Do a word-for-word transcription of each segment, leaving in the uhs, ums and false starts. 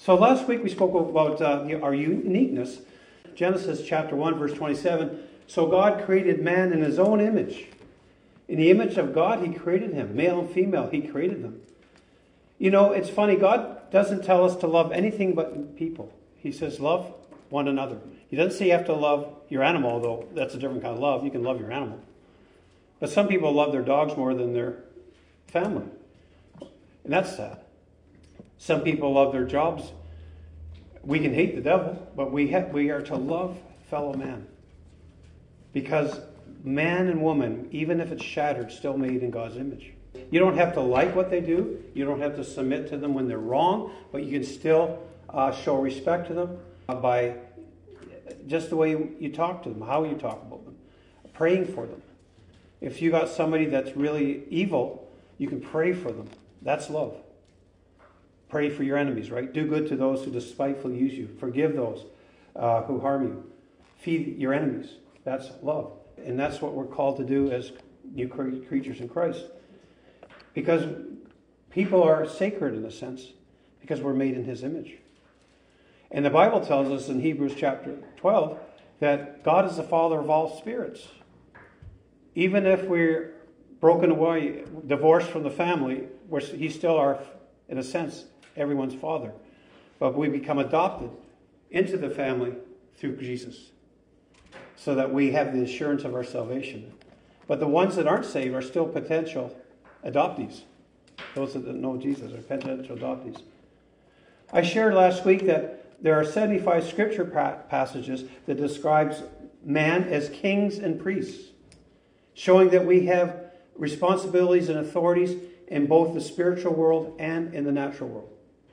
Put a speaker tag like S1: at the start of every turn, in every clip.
S1: So last week we spoke about uh, our uniqueness. Genesis chapter one, verse twenty-seven. So God created man in his own image. In the image of God, he created him. Male and female, he created them. You know, it's funny. God doesn't tell us to love anything but people. He says love one another. He doesn't say you have to love your animal, although that's a different kind of love. You can love your animal. But some people love their dogs more than their family. And that's sad. Some people love their jobs. We can hate the devil, but we have, we are to love fellow man. Because man and woman, even if it's shattered, still made in God's image. You don't have to like what they do. You don't have to submit to them when they're wrong, but you can still uh, show respect to them uh, by just the way you talk to them, how you talk about them, praying for them. If you got somebody that's really evil, you can pray for them. That's love. Pray for your enemies, right? Do good to those who despitefully use you. Forgive those uh, who harm you. Feed your enemies. That's love. And that's what we're called to do as new creatures in Christ. Because people are sacred in a sense, because we're made in his image. And the Bible tells us in Hebrews chapter twelve that God is the Father of all spirits. Even if we're broken away, divorced from the family, we're, he's still our, in a sense, everyone's father. But we become adopted into the family through Jesus, so that we have the assurance of our salvation. But the ones that aren't saved are still potential adoptees. Those that don't know Jesus are potential adoptees. I shared last week that there are seventy-five scripture passages that describes man as kings and priests, showing that we have responsibilities and authorities in both the spiritual world and in the natural world.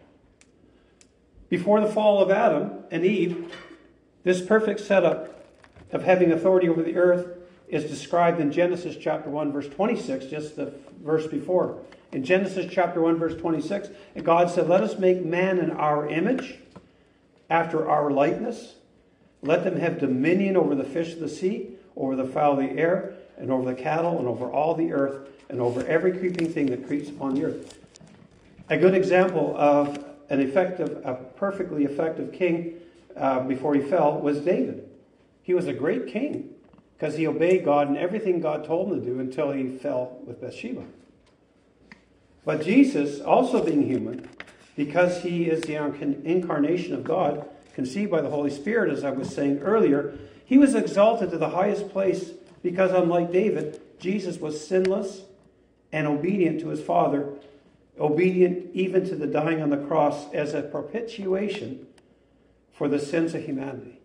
S1: Before the fall of Adam and Eve, this perfect setup of having authority over the earth is described in Genesis chapter one, verse twenty-six, just the verse before. In Genesis chapter one, verse twenty-six, God said, "Let us make man in our image, after our likeness. Let them have dominion over the fish of the sea, over the fowl of the air, and over the cattle, and over all the earth, and over every creeping thing that creeps upon the earth." A good example of an effective, a perfectly effective king uh, before he fell was David. He was a great king because he obeyed God in everything God told him to do until he fell with Bathsheba. But Jesus, also being human, because he is the incarnation of God, conceived by the Holy Spirit, as I was saying earlier, he was exalted to the highest place because, unlike David, Jesus was sinless and obedient to his Father, obedient even to the dying on the cross as a propitiation for the sins of humanity.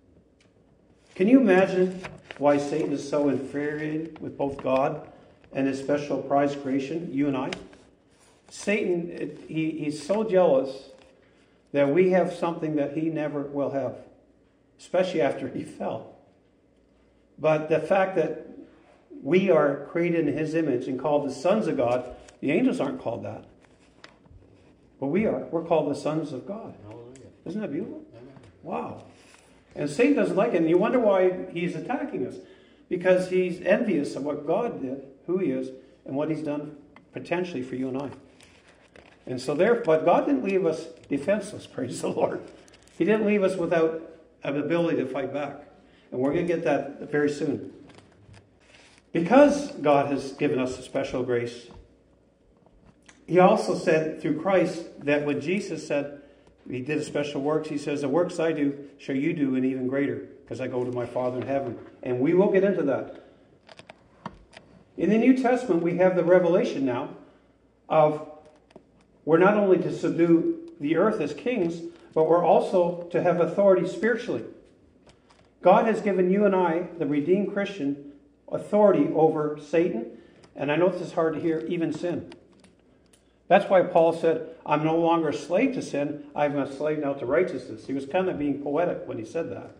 S1: Can you imagine why Satan is so infuriated with both God and his special prize creation, you and I? Satan, he, he's so jealous that we have something that he never will have, especially after he fell. But the fact that we are created in his image and called the sons of God, the angels aren't called that. But we are. We're called the sons of God. Isn't that beautiful? Wow. And Satan doesn't like it. And you wonder why he's attacking us. Because he's envious of what God did, who he is, and what he's done potentially for you and I. And so there, but God didn't leave us defenseless, praise the Lord. He didn't leave us without an ability to fight back. And we're going to get that very soon. Because God has given us a special grace, he also said through Christ that when Jesus said he did a special works, he says, "The works I do shall you do, and even greater, because I go to my Father in heaven." And we will get into that. In the New Testament, we have the revelation now of we're not only to subdue the earth as kings, but we're also to have authority spiritually. God has given you and I, the redeemed Christian, authority over Satan, and I know this is hard to hear, even sin. That's why Paul said, "I'm no longer a slave to sin, I'm a slave now to righteousness." He was kind of being poetic when he said that.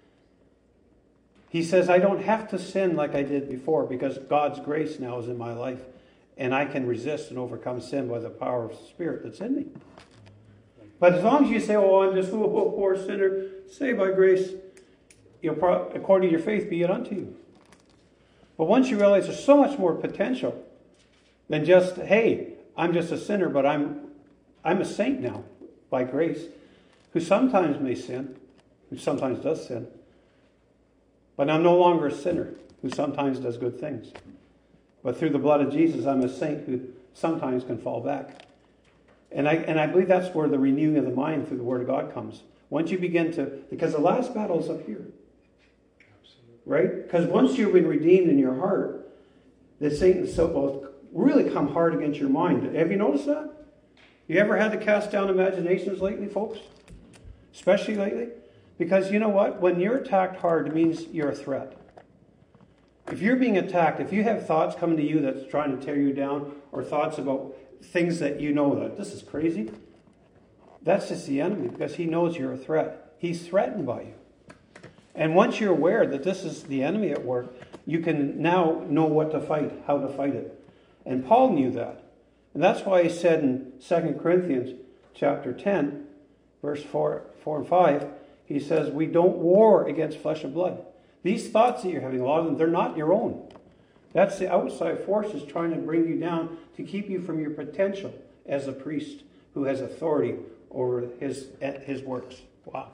S1: He says, I don't have to sin like I did before because God's grace now is in my life, and I can resist and overcome sin by the power of the Spirit that's in me. But as long as you say, "Oh, I'm just a poor sinner, saved by grace," you'll pro- according to your faith, be it unto you. But once you realize there's so much more potential than just, "Hey, I'm just a sinner, but I'm I'm a saint now by grace," who sometimes may sin, who sometimes does sin. But I'm no longer a sinner who sometimes does good things. But through the blood of Jesus, I'm a saint who sometimes can fall back. And I and I believe that's where the renewing of the mind through the Word of God comes. Once you begin to, because the last battle is up here. Right? Because once you've been redeemed in your heart, the Satan so will really come hard against your mind. Have you noticed that? You ever had to cast down imaginations lately, folks? Especially lately? Because you know what? When you're attacked hard, it means you're a threat. If you're being attacked, if you have thoughts coming to you that's trying to tear you down, or thoughts about things that you know that this is crazy, that's just the enemy, because he knows you're a threat. He's threatened by you. And once you're aware that this is the enemy at work, you can now know what to fight, how to fight it. And Paul knew that. And that's why he said in Second Corinthians chapter ten, verse four, four and five, he says, we don't war against flesh and blood. These thoughts that you're having, a lot of them, they're not your own. That's the outside forces trying to bring you down to keep you from your potential as a priest who has authority over his, his works. Wow.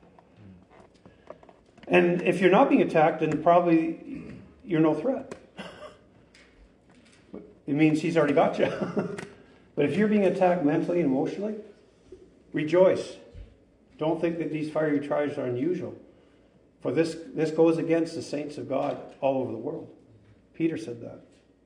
S1: And if you're not being attacked, then probably you're no threat. It means he's already got you. But if you're being attacked mentally and emotionally, rejoice. Don't think that these fiery trials are unusual. For this, this goes against the saints of God all over the world. Peter said that.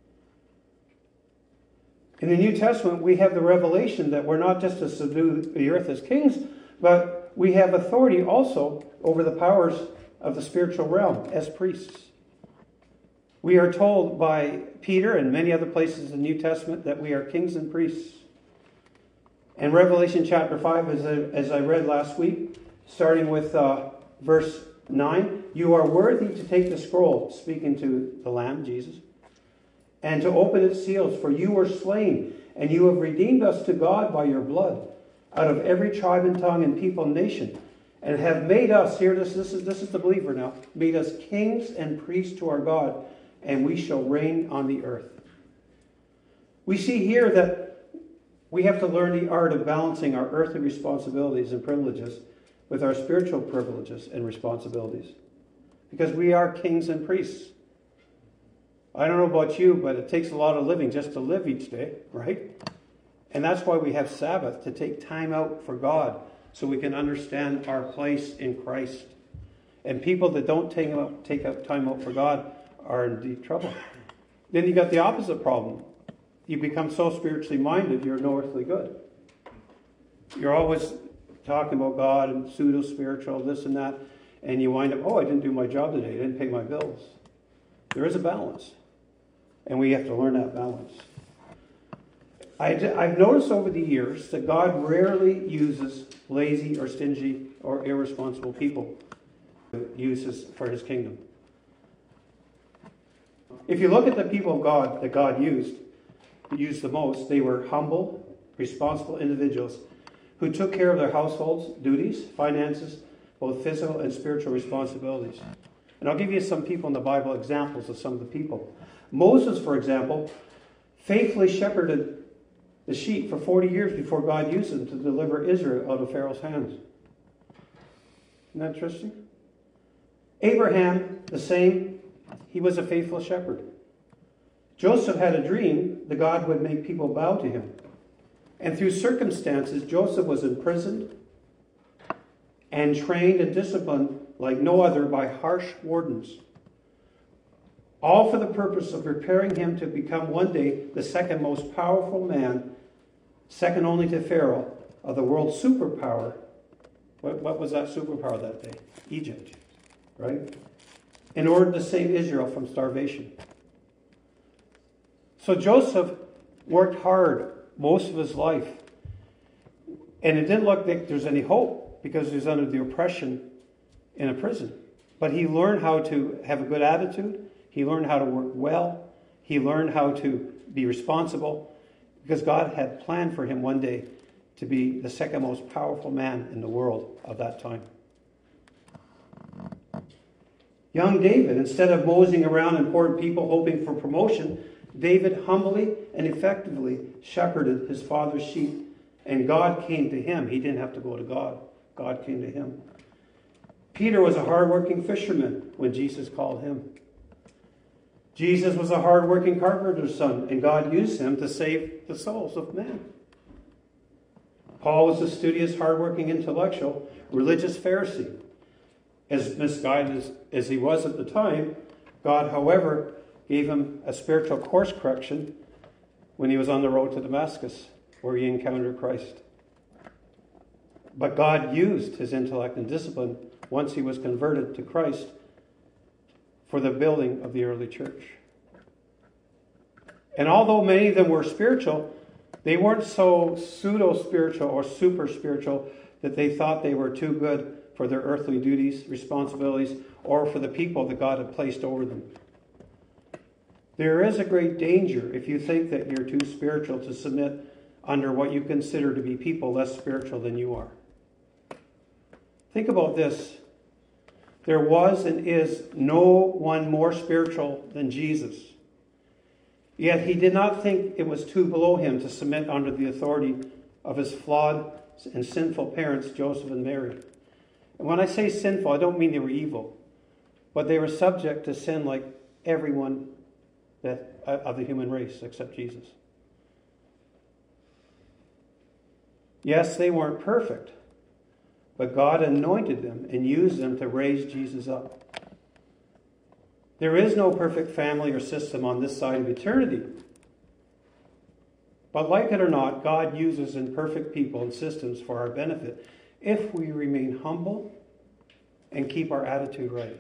S1: In the New Testament, we have the revelation that we're not just to subdue the earth as kings, but we have authority also over the powers of the spiritual realm as priests. We are told by Peter and many other places in the New Testament that we are kings and priests. And Revelation chapter five, as I, as I read last week, starting with uh, verse nine, you are worthy to take the scroll, speaking to the Lamb, Jesus, and to open its seals, for you were slain, and you have redeemed us to God by your blood, out of every tribe and tongue and people and nation, and have made us, here this, this, is, this is the believer now, made us kings and priests to our God, and we shall reign on the earth. We see here that we have to learn the art of balancing our earthly responsibilities and privileges with our spiritual privileges and responsibilities. Because we are kings and priests. I don't know about you, but it takes a lot of living just to live each day, right? And that's why we have Sabbath, to take time out for God, so we can understand our place in Christ. And people that don't take up, take up time out for God are in deep trouble. Then you got the opposite problem. You become so spiritually minded, you're no earthly good. You're always talking about God and pseudo-spiritual, this and that, and you wind up, oh, I didn't do my job today, I didn't pay my bills. There is a balance, and we have to learn that balance. I, I've noticed over the years that God rarely uses lazy or stingy or irresponsible people to use his, for his kingdom. If you look at the people of God that God used, used the most, they were humble, responsible individuals who took care of their households, duties, finances, both physical and spiritual responsibilities. And I'll give you some people in the Bible, examples of some of the people. Moses, for example, faithfully shepherded the sheep for forty years before God used him to deliver Israel out of Pharaoh's hands. Isn't that interesting? Abraham, the same. He was a faithful shepherd. Joseph had a dream that God would make people bow to him. And through circumstances, Joseph was imprisoned and trained and disciplined like no other by harsh wardens. All for the purpose of preparing him to become one day the second most powerful man, second only to Pharaoh, of the world's superpower. What, what was that superpower that day? Egypt, right? In order to save Israel from starvation. So Joseph worked hard most of his life. And it didn't look like there's any hope because he was under the oppression in a prison. But he learned how to have a good attitude. He learned how to work well. He learned how to be responsible because God had planned for him one day to be the second most powerful man in the world of that time. Young David, instead of moseying around important people hoping for promotion, David humbly and effectively shepherded his father's sheep, and God came to him. He didn't have to go to God God came to him. Peter was a hard-working fisherman when Jesus called him. Jesus was a hard-working carpenter's son, and God used him to save the souls of men. Paul was a studious, hard-working intellectual, religious Pharisee. As misguided as, as he was at the time, God, however, gave him a spiritual course correction when he was on the road to Damascus, where he encountered Christ. But God used his intellect and discipline once he was converted to Christ for the building of the early church. And although many of them were spiritual, they weren't so pseudo-spiritual or super-spiritual that they thought they were too good for their earthly duties, responsibilities, or for the people that God had placed over them. There is a great danger if you think that you're too spiritual to submit under what you consider to be people less spiritual than you are. Think about this. There was and is no one more spiritual than Jesus. Yet he did not think it was too below him to submit under the authority of his flawed and sinful parents, Joseph and Mary. And when I say sinful, I don't mean they were evil, but they were subject to sin like everyone that of the human race except Jesus. Yes, they weren't perfect, but God anointed them and used them to raise Jesus up. There is no perfect family or system on this side of eternity. But like it or not, God uses imperfect people and systems for our benefit if we remain humble and keep our attitude right.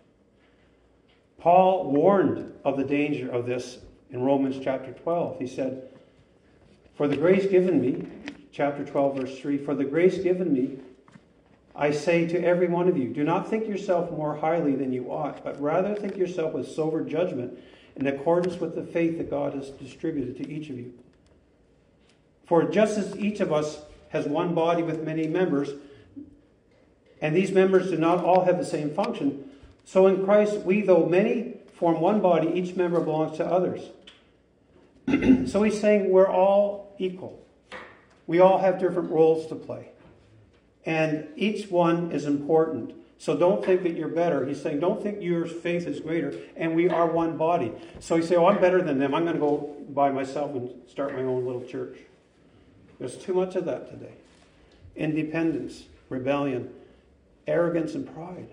S1: Paul warned of the danger of this in Romans chapter twelve. He said, "For the grace given me," chapter twelve, verse three, "For the grace given me, I say to every one of you, do not think yourself more highly than you ought, but rather think yourself with sober judgment in accordance with the faith that God has distributed to each of you. For just as each of us has one body with many members, and these members do not all have the same function, so in Christ we, though many, form one body, each member belongs to others." So he's saying we're all equal. We all have different roles to play. And each one is important. So don't think that you're better. He's saying don't think your faith is greater. And we are one body. So you say, oh, I'm better than them. I'm going to go by myself and start my own little church. There's too much of that today. Independence, rebellion, arrogance, and pride.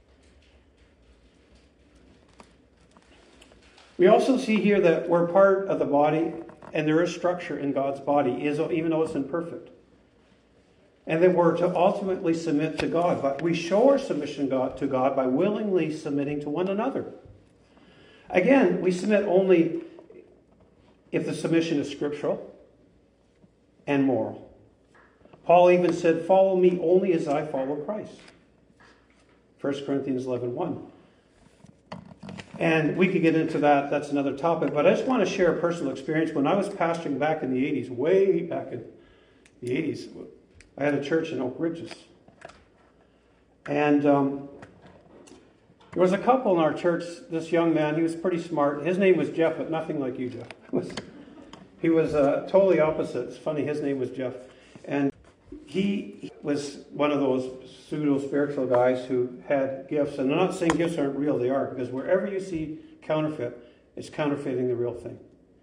S1: We also see here that we're part of the body, and there is structure in God's body, even though it's imperfect. And then we're to ultimately submit to God. But we show our submission to God by willingly submitting to one another. Again, we submit only if the submission is scriptural and moral. Paul even said, "Follow me only as I follow Christ." First Corinthians eleven one. And we could get into that. That's another topic. But I just want to share a personal experience. When I was pastoring back in the eighties, way back in the eighties, I had a church in Oak Ridges. And um, there was a couple in our church, this young man, he was pretty smart. His name was Jeff, but nothing like you, Jeff. He was uh, totally opposite. It's funny, his name was Jeff. And he was one of those pseudo-spiritual guys who had gifts. And I'm not saying gifts aren't real, they are. Because wherever you see counterfeit, it's counterfeiting the real thing.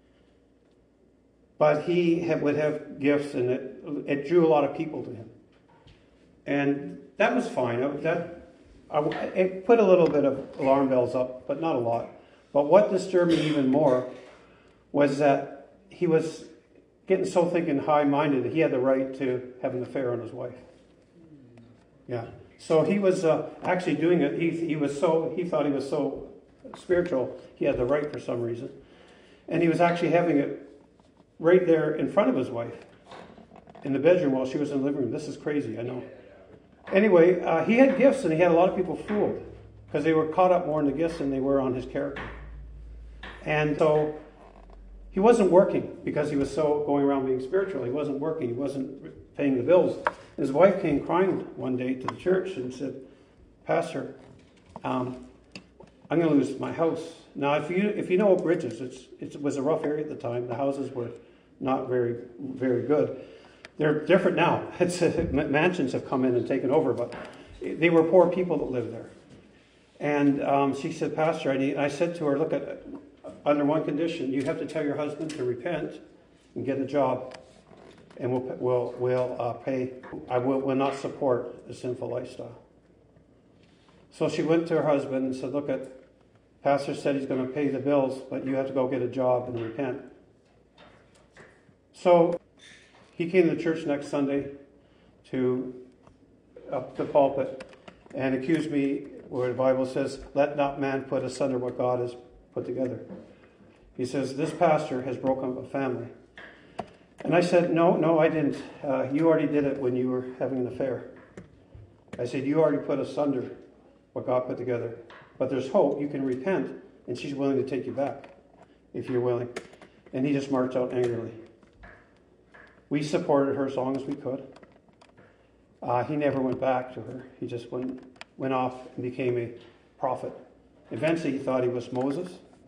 S1: But he had, would have gifts, and it, it drew a lot of people to him. And that was fine. That, I, it put a little bit of alarm bells up, but not a lot. But what disturbed me even more was that he was getting so thinking high-minded that he had the right to have an affair on his wife. Yeah. So he was uh, actually doing it. He, he was so, he thought he was so spiritual, he had the right for some reason. And he was actually having it right there in front of his wife in the bedroom while she was in the living room. This is crazy, I know. Anyway, uh, he had gifts, and he had a lot of people fooled because they were caught up more in the gifts than they were on his character. And so he wasn't working because he was so going around being spiritual. He wasn't working. He wasn't paying the bills. His wife came crying one day to the church and said, "Pastor, um, I'm going to lose my house." Now, if you if you know Oak Ridges, it's, it was a rough area at the time. The houses were not very, very good. They're different now. It's, uh, mansions have come in and taken over, but they were poor people that lived there. And um, she said, Pastor, I need, I said to her, look, at, under one condition, you have to tell your husband to repent and get a job. And we'll, we'll, we'll uh, pay, I will, will not support a sinful lifestyle. So she went to her husband and said, look, at, Pastor said he's going to pay the bills, but you have to go get a job and repent. So he came to church next Sunday to up the pulpit and accused me where the Bible says, let not man put asunder what God has put together. He says, this pastor has broken up a family. And I said, no, no, I didn't. Uh, you already did it when you were having an affair. I said, you already put asunder what God put together. But there's hope. You can repent, and she's willing to take you back if you're willing. And he just marched out angrily. We supported her as long as we could. Uh, he never went back to her. He just went, went off and became a prophet. Eventually, he thought he was Moses.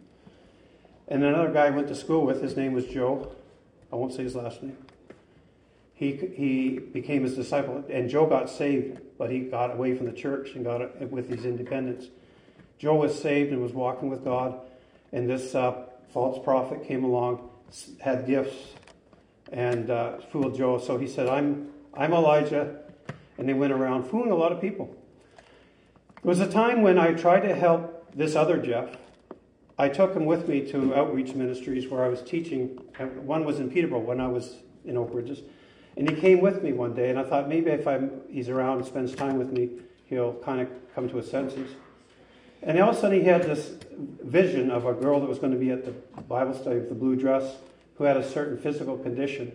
S1: And another guy I went to school with, his name was Joe. I won't say his last name. He he became his disciple, and Joe got saved, but he got away from the church and got it with these independents. Joe was saved and was walking with God, and this uh, false prophet came along, had gifts, and uh, fooled Joe. So he said, I'm I'm Elijah, and they went around fooling a lot of people. There was a time when I tried to help this other Jeff. I took him with me to outreach ministries where I was teaching. One was in Peterborough when I was in Oak Ridges. And he came with me one day, and I thought maybe if I'm, he's around and spends time with me, he'll kind of come to his senses. And all of a sudden he had this vision of a girl that was going to be at the Bible study with the blue dress who had a certain physical condition.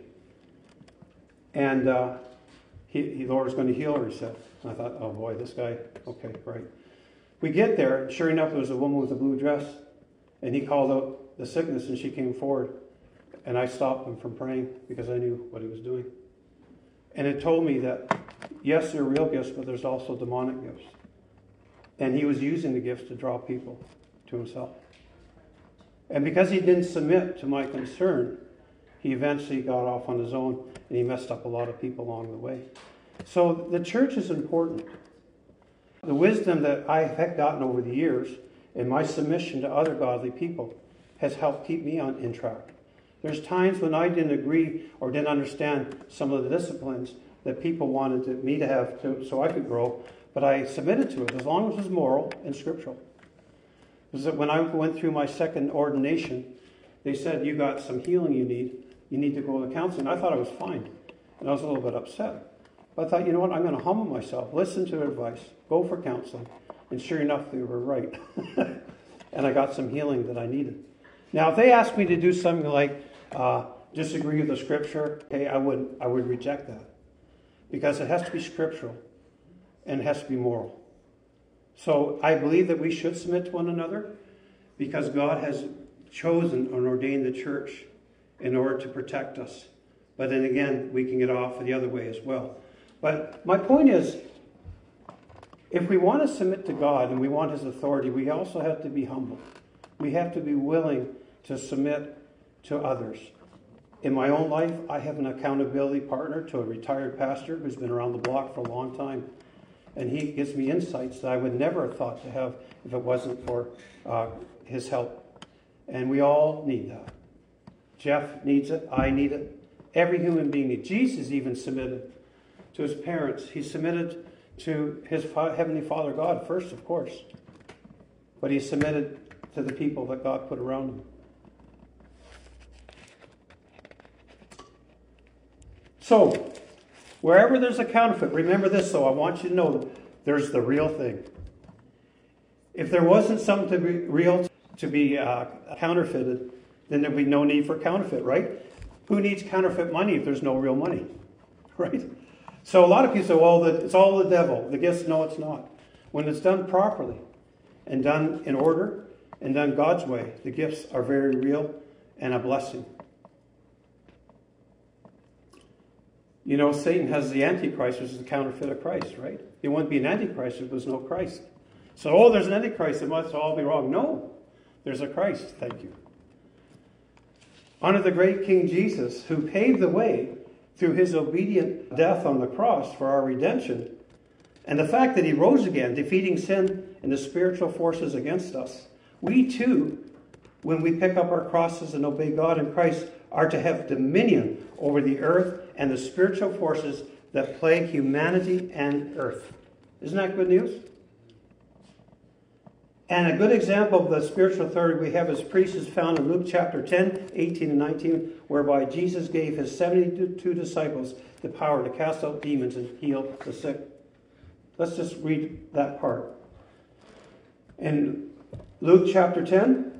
S1: And uh, he, he, the Lord was going to heal her, he said. And I thought, oh boy, this guy, okay, right. We get there, and sure enough, there was a woman with a blue dress. And he called out the sickness, and she came forward. And I stopped him from praying because I knew what he was doing. And it told me that, yes, there are real gifts, but there's also demonic gifts. And he was using the gifts to draw people to himself. And because he didn't submit to my concern, he eventually got off on his own, and he messed up a lot of people along the way. So the church is important. The wisdom that I have gotten over the years and my submission to other godly people has helped keep me on in track. There's times when I didn't agree or didn't understand some of the disciplines that people wanted to, me to have to, so I could grow, but I submitted to it as long as it was moral and scriptural. Because when I went through my second ordination, they said, you got some healing you need. You need to go to counseling. I thought I was fine, and I was a little bit upset. But I thought, you know what, I'm going to humble myself, listen to advice, go for counseling. And sure enough, they were right. And I got some healing that I needed. Now, if they asked me to do something like uh, disagree with the scripture, okay, I would I would reject that. Because it has to be scriptural and it has to be moral. So I believe that we should submit to one another because God has chosen and ordained the church in order to protect us. But then again, we can get off the other way as well. But my point is, if we want to submit to God and we want His authority, we also have to be humble. We have to be willing to submit to others. In my own life, I have an accountability partner to a retired pastor who's been around the block for a long time. And he gives me insights that I would never have thought to have if it wasn't for uh, his help. And we all need that. Jeff needs it. I need it. Every human being needs it. Jesus even submitted to his parents. He submitted to his Heavenly Father God first, of course. But he submitted to the people that God put around him. So, wherever there's a counterfeit, remember this though, I want you to know there's the real thing. If there wasn't something to be real to be uh, counterfeited, then there'd be no need for counterfeit, right? Who needs counterfeit money if there's no real money, right? So a lot of people say, well, it's all the devil. The gifts, no, it's not. When it's done properly and done in order and done God's way, the gifts are very real and a blessing. You know, Satan has the Antichrist, which is the counterfeit of Christ, right? There wouldn't be an Antichrist if there was no Christ. So, oh, there's an Antichrist, it must all be wrong. No, there's a Christ, thank you. Honor the great King Jesus, who paved the way through his obedient death on the cross for our redemption, and the fact that he rose again, defeating sin and the spiritual forces against us, we too, when we pick up our crosses and obey God in Christ, are to have dominion over the earth and the spiritual forces that plague humanity and earth. Isn't that good news? And a good example of the spiritual authority we have as priests is found in Luke chapter ten, eighteen and nineteen, whereby Jesus gave his seventy-two disciples the power to cast out demons and heal the sick. Let's just read that part. In Luke chapter ten,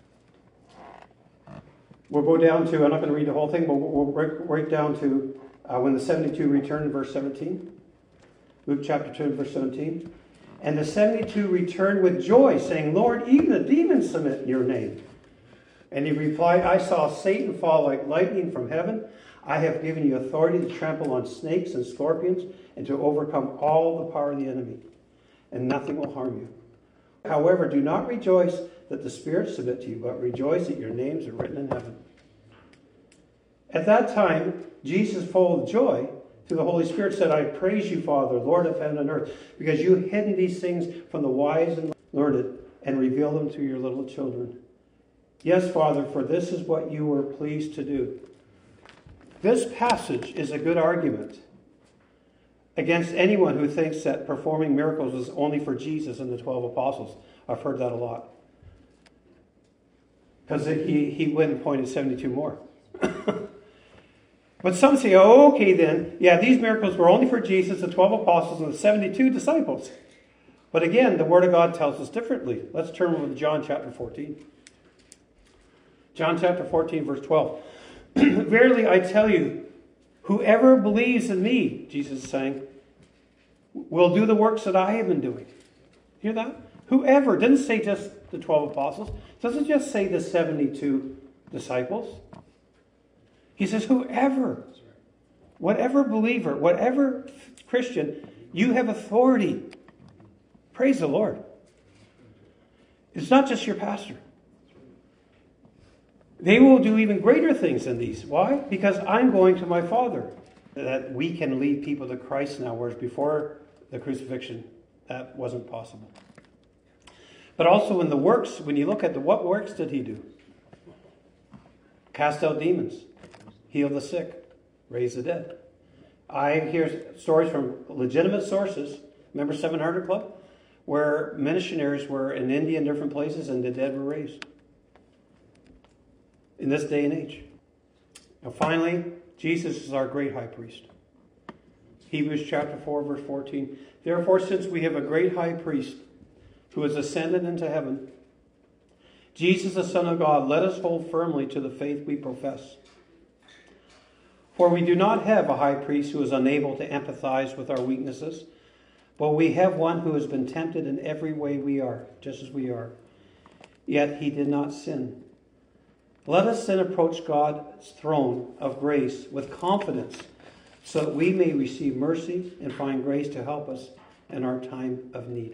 S1: we'll go down to, I'm not going to read the whole thing, but we'll break right down to uh, when the seventy-two returned in verse seventeen. Luke chapter two, verse seventeen. And the seventy-two returned with joy, saying, Lord, even the demons submit in your name. And he replied, I saw Satan fall like lightning from heaven. I have given you authority to trample on snakes and scorpions and to overcome all the power of the enemy. And nothing will harm you. However, do not rejoice that the spirits submit to you, but rejoice that your names are written in heaven. At that time, Jesus, full of joy, through the Holy Spirit, said, I praise you, Father, Lord of heaven and earth, because you have hidden these things from the wise and learned and revealed them to your little children. Yes, Father, for this is what you were pleased to do. This passage is a good argument against anyone who thinks that performing miracles is only for Jesus and the twelve apostles. I've heard that a lot. Because he, he went and appointed seventy-two more. But some say, oh, okay then, yeah, these miracles were only for Jesus, the twelve apostles, and the seventy-two disciples. But again, the Word of God tells us differently. Let's turn over to John chapter fourteen. John chapter fourteen, verse twelve. Verily I tell you, whoever believes in me, Jesus is saying, will do the works that I have been doing. Hear that? Whoever, didn't say just the twelve apostles, doesn't just say the seventy-two disciples. He says, whoever, whatever believer, whatever Christian, you have authority. Praise the Lord. It's not just your pastor. They will do even greater things than these. Why? Because I'm going to my Father. That we can lead people to Christ now, whereas before the crucifixion, that wasn't possible. But also in the works, when you look at the, what works did he do? Cast out demons. Heal the sick, raise the dead. I hear stories from legitimate sources, remember seven hundred Club? Where missionaries were in India and different places and the dead were raised. In this day and age. Now finally, Jesus is our great high priest. Hebrews chapter four, verse fourteen. Therefore, since we have a great high priest who has ascended into heaven, Jesus the Son of God, let us hold firmly to the faith we profess. For we do not have a high priest who is unable to empathize with our weaknesses, but we have one who has been tempted in every way we are, just as we are. Yet he did not sin. Let us then approach God's throne of grace with confidence, so that we may receive mercy and find grace to help us in our time of need.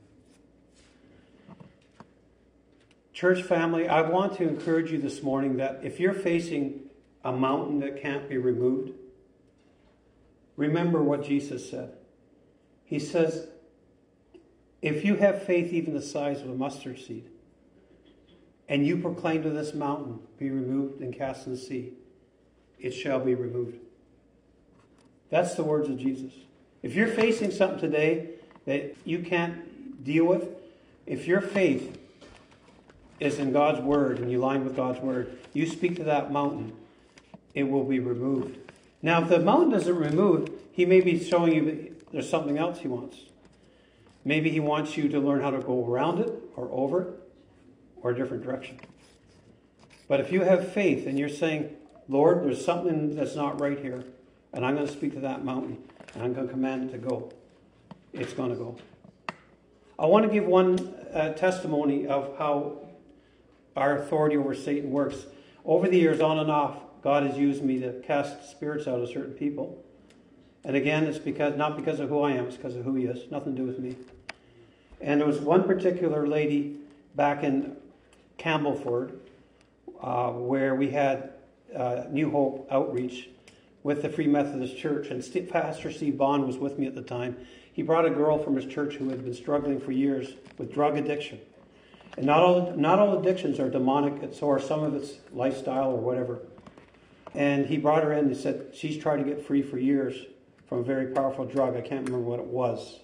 S1: Church family, I want to encourage you this morning that if you're facing a mountain that can't be removed, remember what Jesus said. He says, if you have faith even the size of a mustard seed, and you proclaim to this mountain, be removed and cast in the sea, it shall be removed. That's the words of Jesus. If you're facing something today that you can't deal with, if your faith is in God's word and you line with God's word, you speak to that mountain, it will be removed. Now, if the mountain isn't removed, he may be showing you that there's something else he wants. Maybe he wants you to learn how to go around it or over it or a different direction. But if you have faith and you're saying, Lord, there's something that's not right here, and I'm going to speak to that mountain, and I'm going to command it to go, it's going to go. I want to give one uh, testimony of how our authority over Satan works. Over the years, on and off, God has used me to cast spirits out of certain people. And again, it's because not because of who I am, it's because of who he is. Nothing to do with me. And there was one particular lady back in Campbellford uh, where we had uh, New Hope outreach with the Free Methodist Church, and St- Pastor Steve Bond was with me at the time. He brought a girl from his church who had been struggling for years with drug addiction. And not all, not all addictions are demonic, and so are some of it's lifestyle or whatever. And he brought her in and said she's tried to get free for years from a very powerful drug. I can't remember what it was.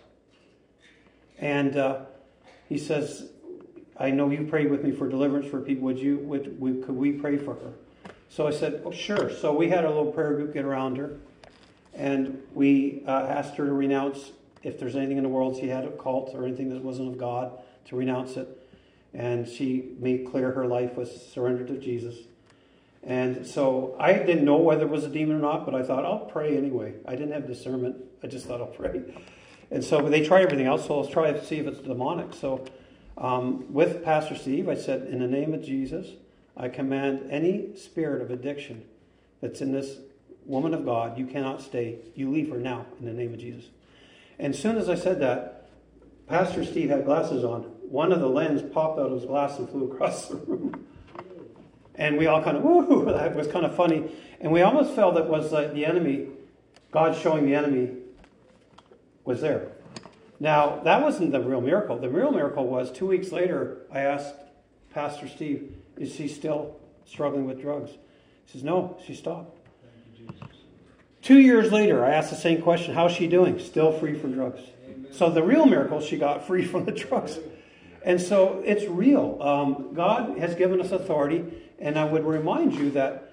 S1: And uh, he says, I know you prayed with me for deliverance for people. Would you, would, we, could we pray for her? So I said, oh, sure. So we had a little prayer group get around her. And we uh, asked her to renounce, if there's anything in the world she had a cult or anything that wasn't of God, to renounce it. And she made clear her life was surrendered to Jesus. And so I didn't know whether it was a demon or not, but I thought, I'll pray anyway. I didn't have discernment. I just thought I'll pray. And so they tried everything else, so let's try to see if it's demonic. So um, with Pastor Steve, I said, in the name of Jesus, I command any spirit of addiction that's in this woman of God, you cannot stay. You leave her now in the name of Jesus. And as soon as I said that, Pastor Steve had glasses on. One of the lens popped out of his glass and flew across the room. And we all kind of, woo, that was kind of funny. And we almost felt it was like the enemy, God showing the enemy was there. Now, that wasn't the real miracle. The real miracle was two weeks later, I asked Pastor Steve, is she still struggling with drugs? He says, no, she stopped. Thank you, Jesus. Two years later, I asked the same question, how's she doing? Still free from drugs. Amen. So the real miracle, she got free from the drugs. And so it's real. Um, God has given us authority, and I would remind you that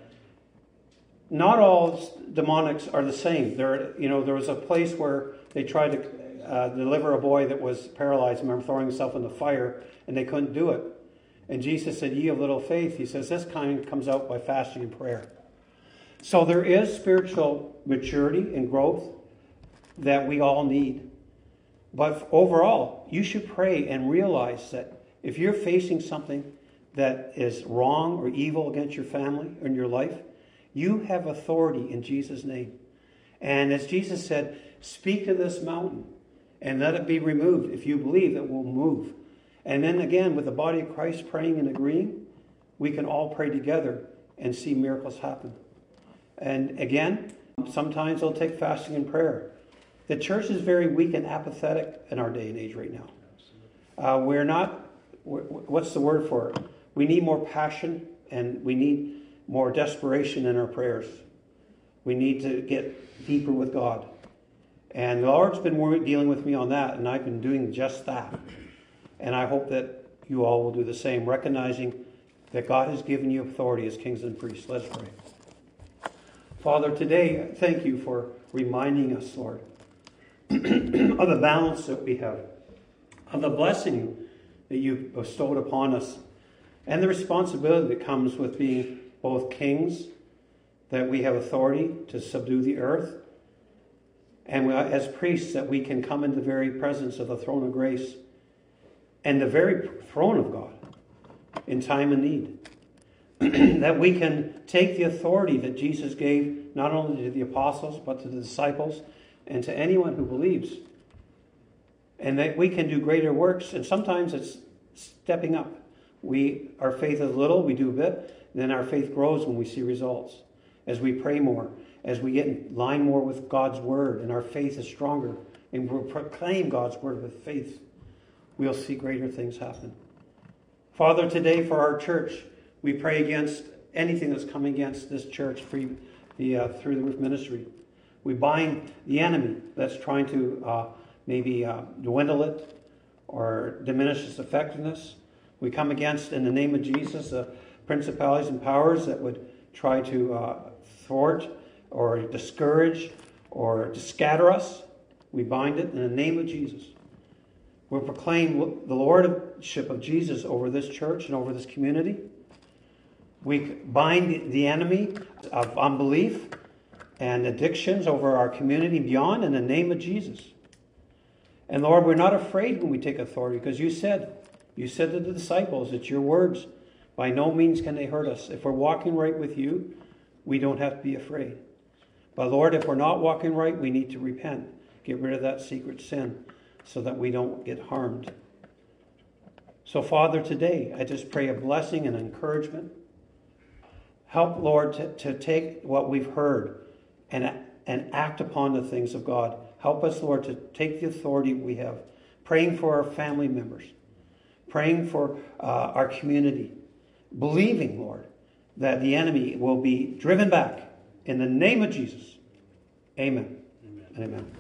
S1: not all demonics are the same. There, you know, there was a place where they tried to uh, deliver a boy that was paralyzed. I remember throwing himself in the fire, and they couldn't do it. And Jesus said, ye of little faith. He says, this kind comes out by fasting and prayer. So there is spiritual maturity and growth that we all need. But overall, you should pray and realize that if you're facing something that is wrong or evil against your family or in your life, you have authority in Jesus' name. And as Jesus said, speak to this mountain and let it be removed. If you believe, it will move. And then again, with the body of Christ praying and agreeing, we can all pray together and see miracles happen. And again, sometimes it'll take fasting and prayer. The church is very weak and apathetic in our day and age right now. Uh, we're not, we're, what's the word for it? We need more passion and we need more desperation in our prayers. We need to get deeper with God. And the Lord's been dealing with me on that, and I've been doing just that. And I hope that you all will do the same, recognizing that God has given you authority as kings and priests. Let's pray. Father, today, thank you for reminding us, Lord, of the balance that we have, of the blessing that you've bestowed upon us, and the responsibility that comes with being both kings, that we have authority to subdue the earth, and we, as priests, that we can come into the very presence of the throne of grace and the very throne of God in time of need. That we can take the authority that Jesus gave not only to the apostles but to the disciples and to anyone who believes. And that we can do greater works. And sometimes it's stepping up. We, our faith is little, we do a bit, then our faith grows when we see results. As we pray more, as we get in line more with God's word, and our faith is stronger, and we proclaim God's word with faith, we'll see greater things happen. Father, today for our church, we pray against anything that's coming against this church free, the, uh, through the roof ministry. We bind the enemy that's trying to uh, maybe uh, dwindle it or diminish its effectiveness. We come against, in the name of Jesus, the principalities and powers that would try to uh, thwart or discourage or to scatter us. We bind it in the name of Jesus. We proclaim the lordship of Jesus over this church and over this community. We bind the enemy of unbelief and addictions over our community beyond in the name of Jesus. And Lord, we're not afraid when we take authority, because you said, you said to the disciples, it's your words. By no means can they hurt us. If we're walking right with you, we don't have to be afraid. But Lord, if we're not walking right, we need to repent. Get rid of that secret sin so that we don't get harmed. So Father, today, I just pray a blessing and encouragement. Help, Lord, to, to take what we've heard and, and act upon the things of God. Help us, Lord, to take the authority we have, praying for our family members, praying for uh, our community, believing, Lord, that the enemy will be driven back in the name of Jesus. Amen. Amen. And amen.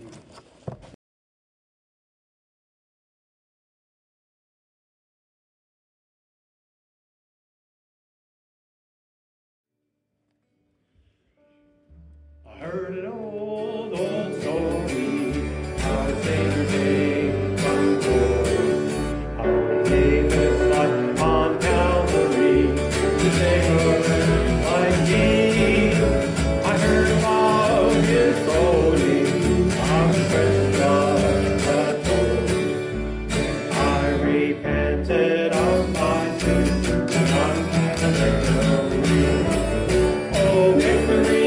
S1: I heard an old, old story, how a Savior came from glory, how he gave his life on Calvary to save a wretch like me. I heard about his glory, how his precious blood had flowed. I repented of my sins, and I'm the oh, victory!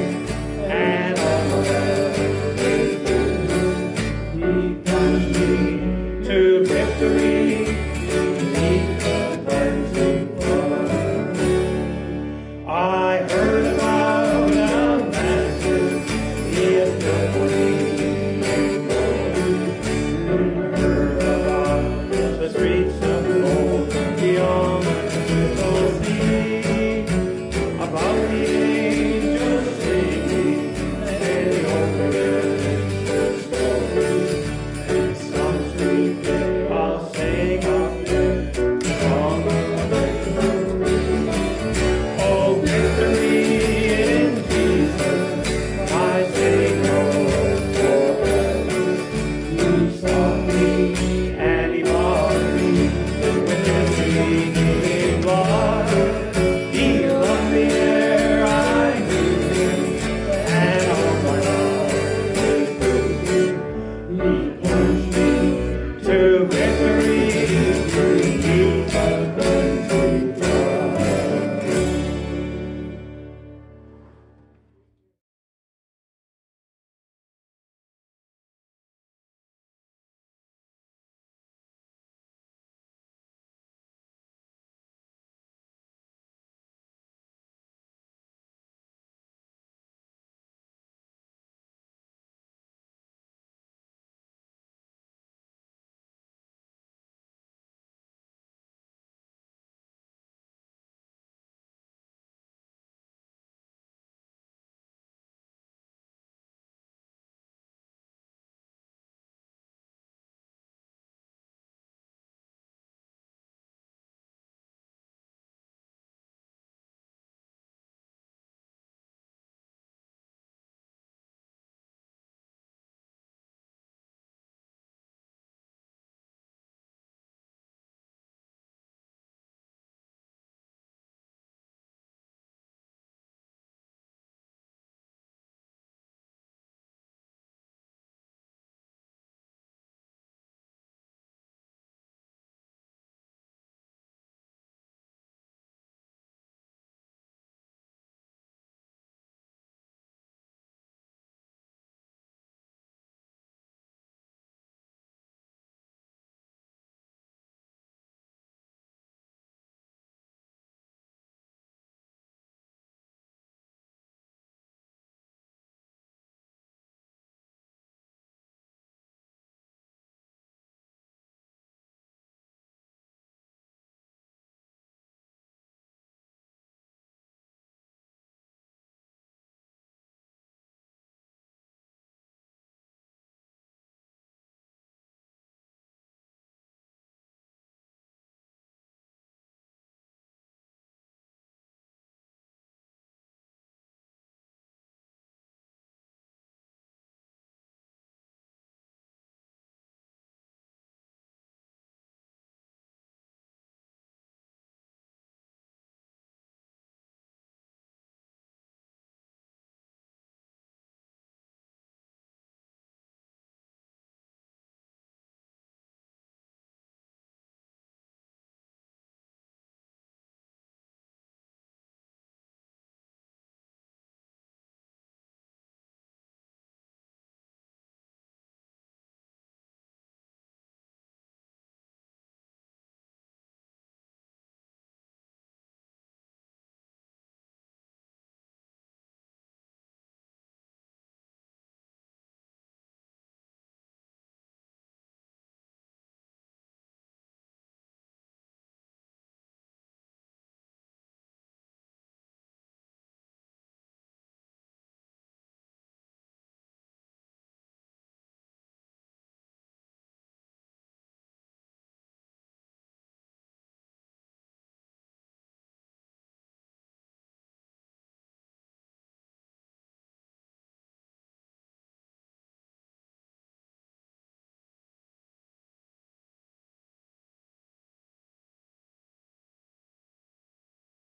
S1: He